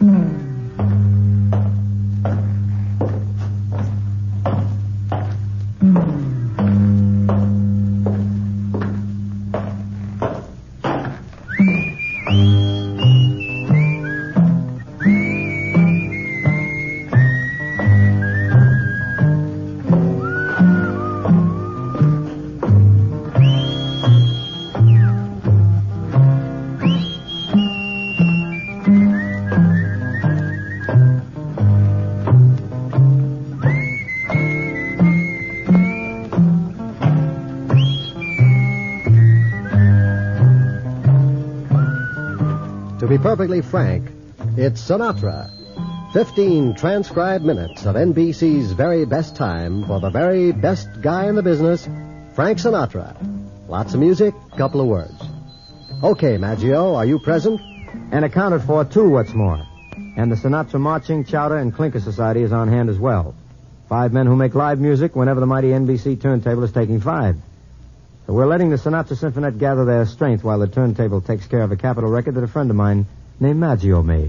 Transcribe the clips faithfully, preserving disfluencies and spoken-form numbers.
To be perfectly frank, it's Sinatra. Fifteen transcribed minutes of N B C's very best time for the very best guy in the business, Frank Sinatra. Lots of music, couple of words. Okay, Maggio, are you present? And accounted for, too, what's more. And the Sinatra Marching, Chowder, and Clinker Society is on hand as well. Five men who make live music whenever the mighty N B C turntable is taking five. So we're letting the Sinatra Symphonette gather their strength while the turntable takes care of a capital record that a friend of mine named Maggio made.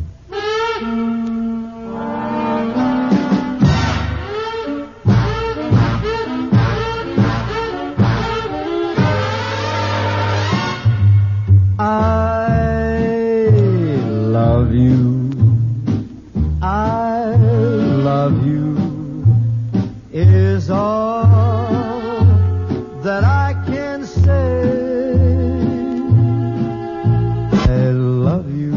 I love you. I love you is all that I can say. I love you.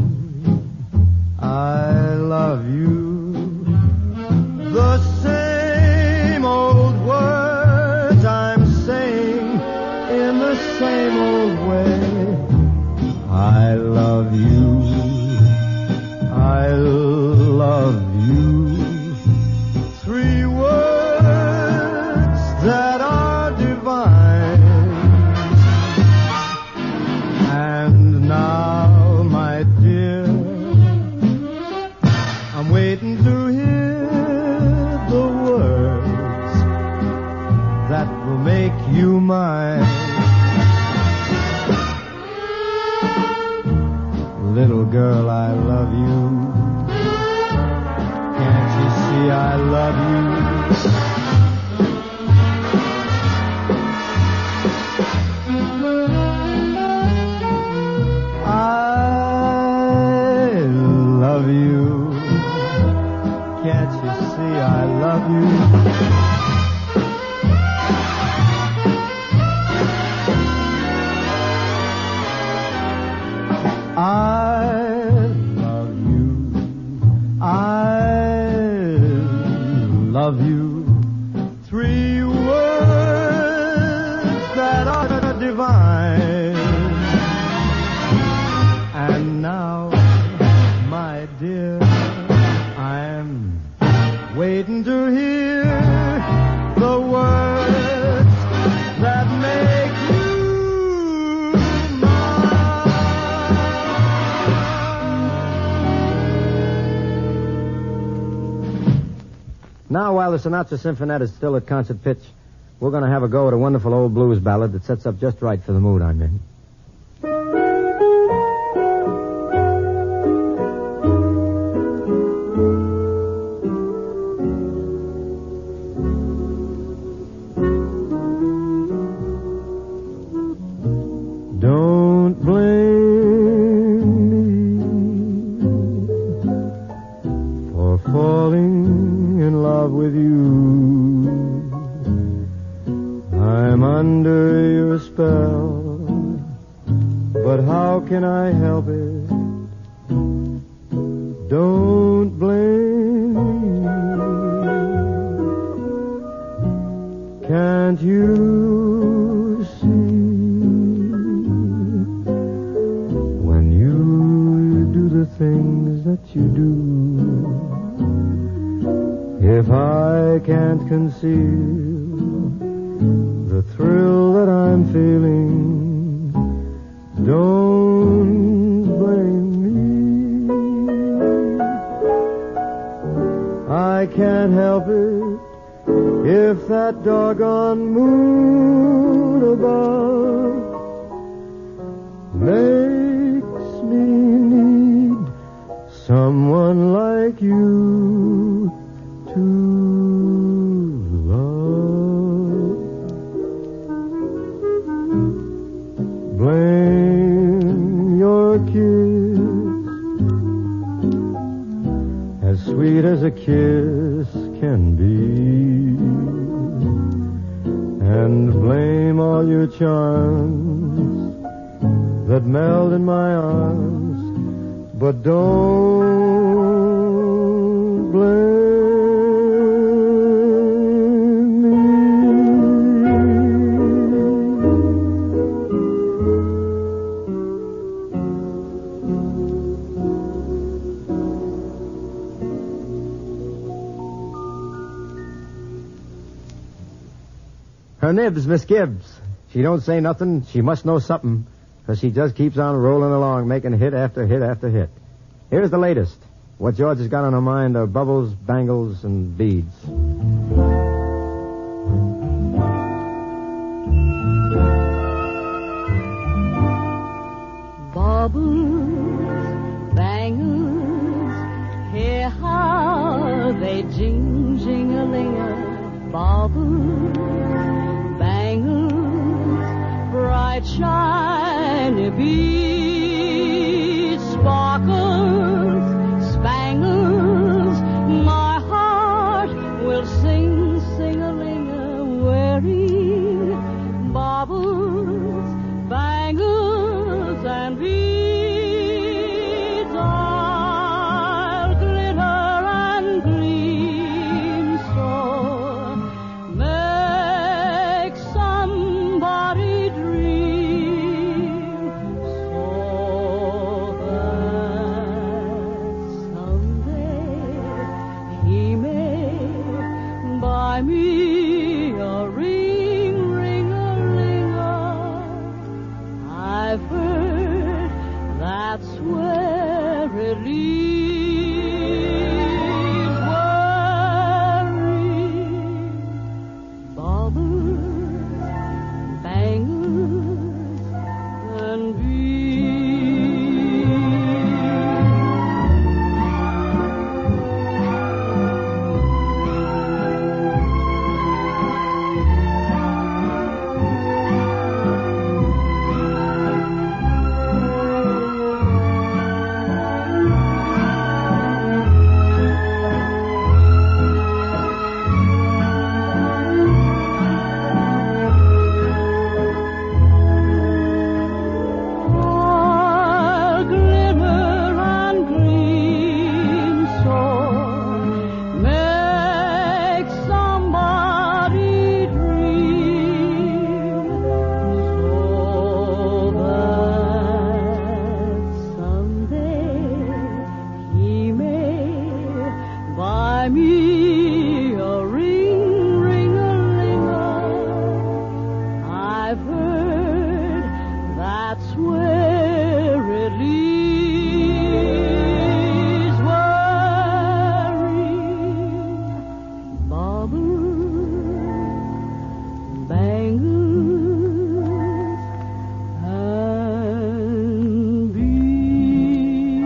I love you. The same old words I'm saying in the same old way. I love you. I love you. Three words that are divine. And now, my dear, I'm waiting to hear the words that will make you mine. Little girl, I love you. Can't you see I love you? I love you. Can't you see I love you? I love you. I love you. Three words that are divine. And now, my dear, I'm waiting to hear the words that make you mine. Now, while the Sinatra Symphonette is still at concert pitch, we're going to have a go at a wonderful old blues ballad that sets up just right for the mood I'm in. Don't blame me for falling in love with you. I'm under your spell, but how can I help it? Don't blame me. Can't you see? When you do the things that you do, if I can't conceal the thrill that I'm feeling, don't blame me. I can't help it if that doggone moon above makes me need someone like you to love. Blame your kiss, as sweet as a kiss can be, and blame all your charms that meld in my arms, but don't blame me. Her nibs, Miss Gibbs. She don't say nothing. She must know something, because she just keeps on rolling along, making hit after hit after hit. Here's the latest. What George has got on her mind are bubbles, bangles, and beads. Bubbles, bangles, hear how they jing, jing-a-ling-a. Bubbles, bangles, bright, shiny beads, sparkles, spangles, my heart will sing, sing-a-ling-a, weary. Bubbles, bangles, and beads, I'll glitter and gleam so, make somebody dream, so that someday he may buy me a ring, ring-a-ling-a. I've heard that's where it leads, worry. Bubbles, bangles, and beads. I'll glitter and gleam so, make somebody dream, so that someday he may buy me a ring, ring-a-ling-a. I've heard that's where it leads, worry. Bubbles, bangles, and beads.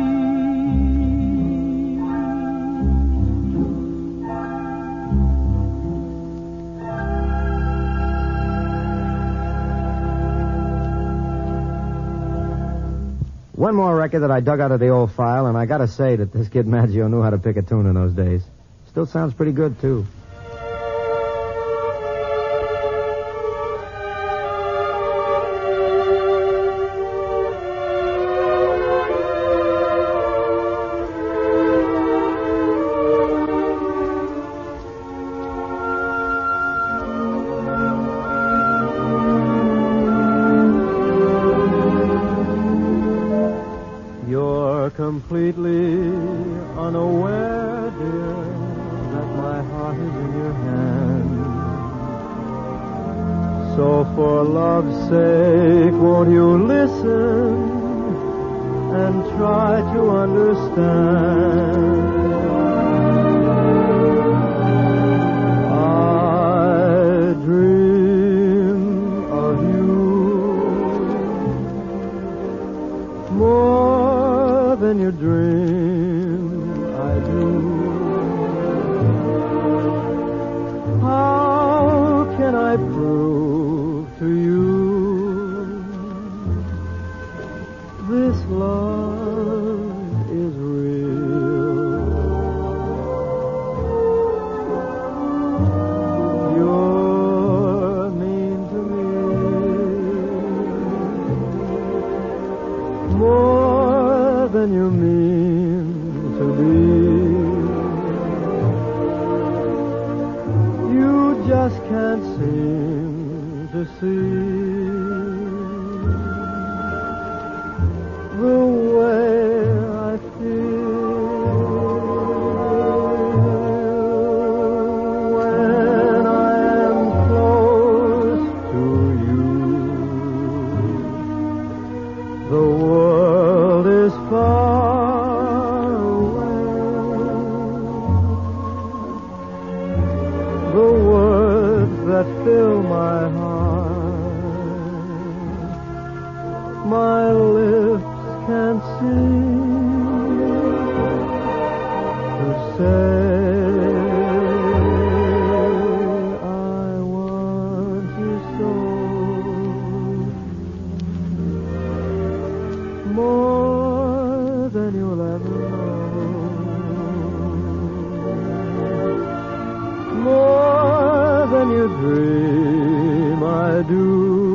One more record that I dug out of the old file, and I gotta say that this kid Maggio knew how to pick a tune in those days. Still sounds pretty good, too. You're completely unaware, dear, that my heart is in your hand. So for love's sake, won't you listen and try to understand? I dream of you more than your dream seem to be. You just can't seem to see the way I feel when I am close to you. The world is far away. The words that fill my heart, my lips can't seem to say. I want you so, more than you'll ever know, more than you dream I do.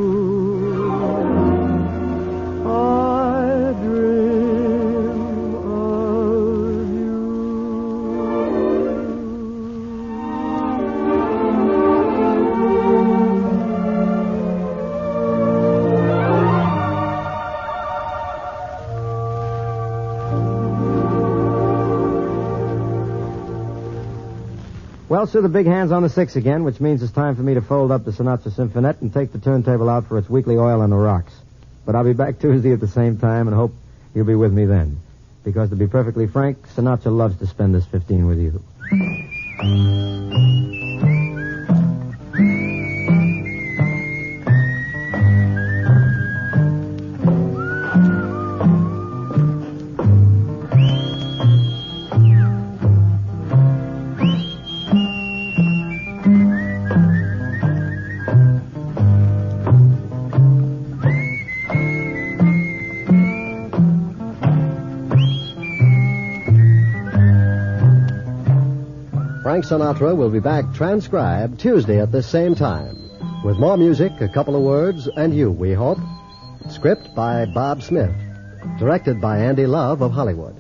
I dream of you. Well, sir, the big hand's on the six again, which means it's time for me to fold up the Sinatra Symphonette and take the turntable out for its weekly oil on the rocks. But I'll be back Tuesday at the same time and hope you'll be with me then. Because to be perfectly frank, Sinatra loves to spend this fifteen with you. Frank Sinatra will be back transcribed Tuesday at this same time. With more music, a couple of words, and you, we hope. Script by Bob Smith. Directed by Andy Love of Hollywood.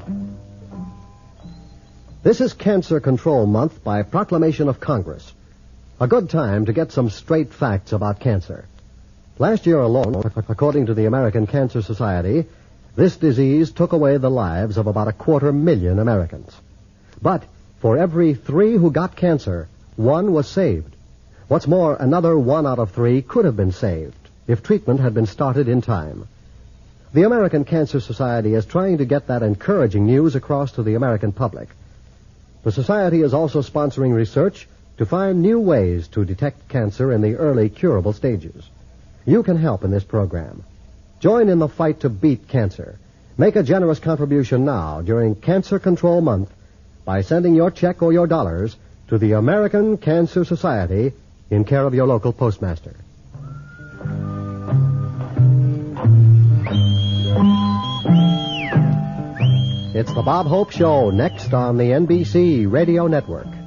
This is Cancer Control Month by proclamation of Congress. A good time to get some straight facts about cancer. Last year alone, according to the American Cancer Society, this disease took away the lives of about a quarter million Americans. But for every three who got cancer, one was saved. What's more, another one out of three could have been saved if treatment had been started in time. The American Cancer Society is trying to get that encouraging news across to the American public. The Society is also sponsoring research to find new ways to detect cancer in the early curable stages. You can help in this program. Join in the fight to beat cancer. Make a generous contribution now during Cancer Control Month by sending your check or your dollars to the American Cancer Society in care of your local postmaster. It's the Bob Hope Show, next on the N B C Radio Network.